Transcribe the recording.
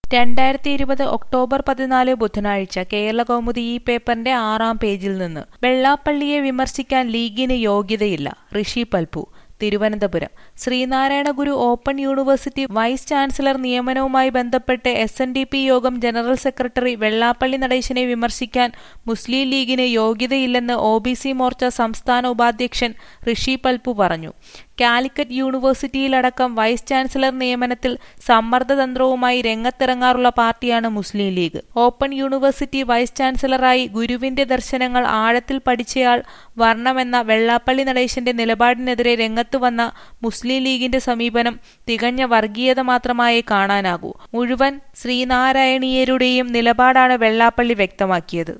2020 October 14 ബുധനാഴ്ച കേരളകൗമുദി ഈ പേപ്പറിന്റെ 6-ാം പേജിൽ നിന്ന് വെള്ളാപ്പള്ളിയെ വിമർശിക്കാൻ ലീഗിന് യോഗ്യതയില്ല. Rishi Palpu, Thiruvananthapuram. Sreenarayana Guru open university vice chancellor നിയമനവുമായി ബന്ധപ്പെട്ട് SNDP യോഗം ജനറൽ സെക്രട്ടറി വെള്ളാപ്പള്ളി നടേശനെ വിമർശിക്കാൻ മുസ്ലിം ലീഗിന് യോഗ്യതയില്ലെന്ന് OBC മോർച്ച സംസ്ഥാന ഉപാധ്യക്ഷൻ ഋഷി പൽപു പറഞ്ഞു. കാലിക്കറ്റ് യൂണിവേഴ്സിറ്റിയിലടക്കം വൈസ് ചാൻസലർ നിയമനത്തിൽ സമ്മർദ്ദതന്ത്രവുമായി രംഗത്തിറങ്ങാറുള്ള പാർട്ടിയാണ് Muslim League. Open university vice ചാൻസലറായി ഗുരുവിന്റെ ദർശനങ്ങൾ ആഴത്തിൽ പഠിച്ചയാൾ വരണമെന്ന വെള്ളാപ്പള്ളി നടേശന്റെ നിലപാടിനെതിരെ രംഗത്തുവന്ന മുസ്ലിം ലീഗിന്റെ സമീപനം തികഞ്ഞ വർഗീയത മാത്രമായേ കാണാനാകൂ. മുഴുവൻ ശ്രീനാരായണീയരുടെയും നിലപാടാണ് വെള്ളാപ്പള്ളി വ്യക്തമാക്കിയത്.